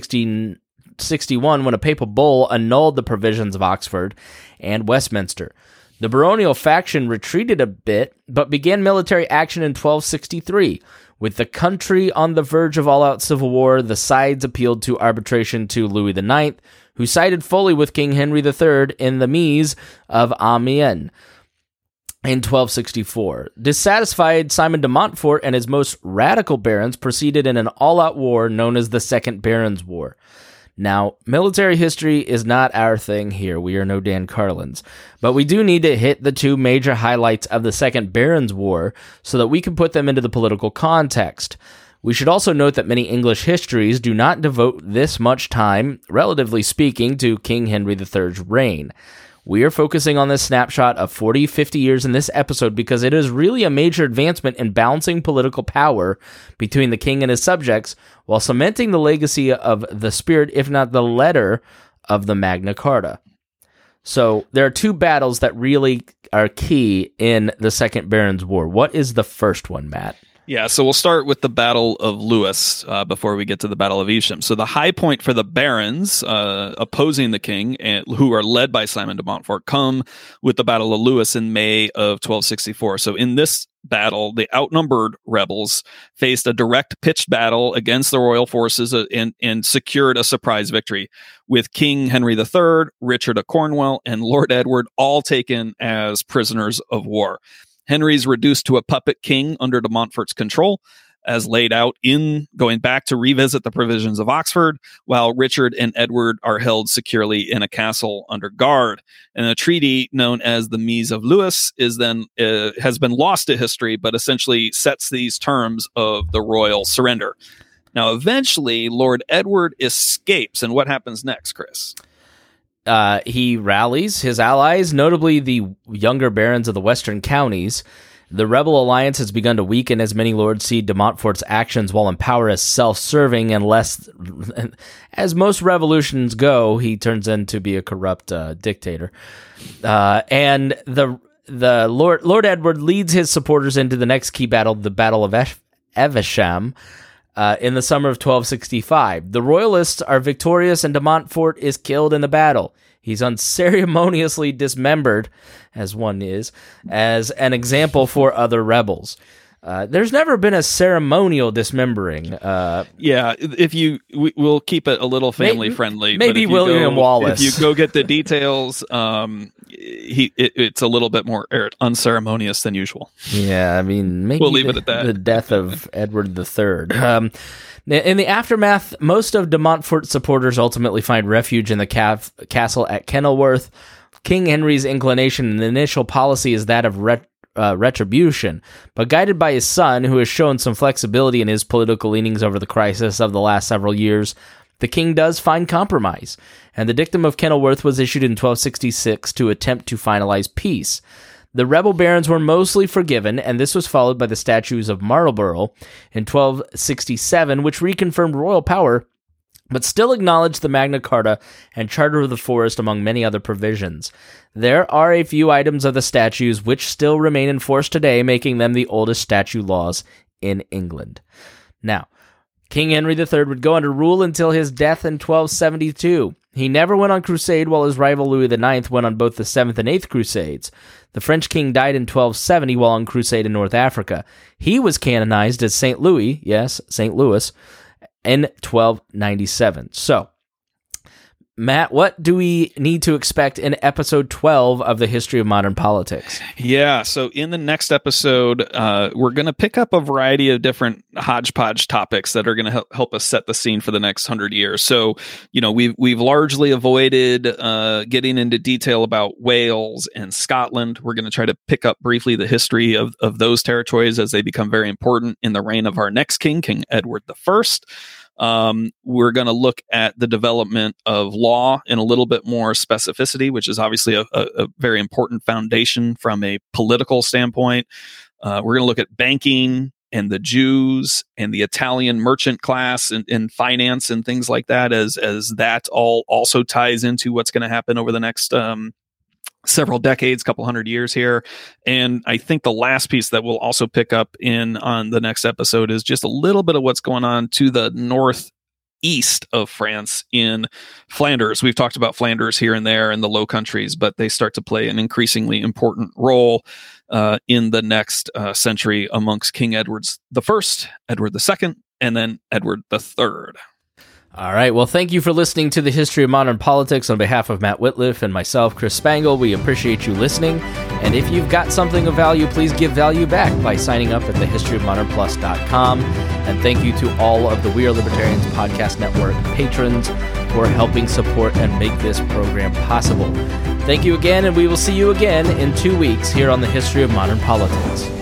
S1: sixty-one when a papal bull annulled the Provisions of Oxford and Westminster. The baronial faction retreated a bit, but began military action in twelve sixty-three. With the country on the verge of all-out civil war, the sides appealed to arbitration to Louis the Ninth, who sided fully with King Henry the Third in the Mise of Amiens in twelve sixty-four. Dissatisfied, Simon de Montfort and his most radical barons proceeded in an all-out war known as the Second Barons' War. Now, military history is not our thing here. We are no Dan Carlins. But we do need to hit the two major highlights of the Second Barons' War so that we can put them into the political context. We should also note that many English histories do not devote this much time, relatively speaking, to King Henry the Third's reign. We are focusing on this snapshot of forty, fifty years in this episode because it is really a major advancement in balancing political power between the king and his subjects while cementing the legacy of the spirit, if not the letter, of the Magna Carta. So there are two battles that really are key in the Second Barons' War. What is the first one, Matt?
S3: Yeah, so we'll start with the Battle of Lewes uh, before we get to the Battle of Evesham. So the high point for the barons uh, opposing the king, and, who are led by Simon de Montfort, come with the Battle of Lewes in May of twelve sixty-four. So in this battle, the outnumbered rebels faced a direct pitched battle against the royal forces uh, and, and secured a surprise victory, with King Henry the Third, Richard of Cornwall, and Lord Edward all taken as prisoners of war. Henry's reduced to a puppet king under de Montfort's control, as laid out in going back to revisit the Provisions of Oxford, while Richard and Edward are held securely in a castle under guard. And a treaty known as the Mise of Lewes is then uh, has been lost to history, but essentially sets these terms of the royal surrender. Now, eventually, Lord Edward escapes, and what happens next, Chris?
S1: uh, he rallies his allies, notably the younger barons of the western counties. The rebel alliance has begun to weaken as many lords see de Montfort's actions while in power as self-serving and less, as most revolutions go, he turns into be a corrupt uh, dictator. Uh, and the the Lord Lord Edward leads his supporters into the next key battle, the Battle of Ev- Evesham, uh, in the summer of twelve sixty-five. The royalists are victorious and de Montfort is killed in the battle. He's unceremoniously dismembered, as one is, as an example for other rebels. Uh, there's never been a ceremonial dismembering. Uh,
S3: yeah, if you, we, we'll keep it a little family friendly.
S1: Maybe William
S3: go,
S1: Wallace.
S3: If you go get the details, um, he it, it's a little bit more unceremonious than usual.
S1: Yeah, I mean, maybe
S3: we'll leave
S1: the,
S3: it at that.
S1: The death of Edward the Third. Um, in the aftermath, most of de Montfort's supporters ultimately find refuge in the ca- castle at Kenilworth. King Henry's inclination and initial policy is that of ret- uh, retribution, but guided by his son, who has shown some flexibility in his political leanings over the crisis of the last several years, the king does find compromise, and the dictum of Kenilworth was issued in twelve sixty-six to attempt to finalize peace. The rebel barons were mostly forgiven, and this was followed by the Statutes of Marlborough in twelve sixty-seven, which reconfirmed royal power, but still acknowledged the Magna Carta and Charter of the Forest among many other provisions. There are a few items of the statutes which still remain in force today, making them the oldest statute laws in England. Now, King Henry the Third would go under rule until his death in twelve seventy-two. He never went on crusade, while his rival Louis the Ninth went on both the seventh and eighth crusades. The French king died in twelve seventy while on crusade in North Africa. He was canonized as Saint Louis, yes, Saint Louis, in twelve ninety-seven. So, Matt, what do we need to expect in episode twelve of the History of Modern Politics?
S3: Yeah, so in the next episode, uh, we're going to pick up a variety of different hodgepodge topics that are going to help, help us set the scene for the next hundred years. So, you know, we've we've largely avoided uh, getting into detail about Wales and Scotland. We're going to try to pick up briefly the history of, of those territories as they become very important in the reign of our next king, King Edward the First. Um, we're going to look at the development of law in a little bit more specificity, which is obviously a, a, a very important foundation from a political standpoint. Uh, we're going to look at banking and the Jews and the Italian merchant class and, and finance and things like that, as as that all also ties into what's going to happen over the next um, several decades, couple hundred years here. And I think the last piece that we'll also pick up in on the next episode is just a little bit of what's going on to the northeast of France in Flanders. We've talked about Flanders here and there in the Low Countries, but they start to play an increasingly important role uh, in the next uh, century amongst King Edwards the First, Edward the Second, and then Edward the Third.
S1: All right. Well, thank you for listening to the History of Modern Politics. On behalf of Matt Whitliff and myself, Chris Spangle, we appreciate you listening. And if you've got something of value, please give value back by signing up at the history of modern plus dot com. And thank you to all of the We Are Libertarians Podcast Network patrons for helping support and make this program possible. Thank you again, and we will see you again in two weeks here on the History of Modern Politics.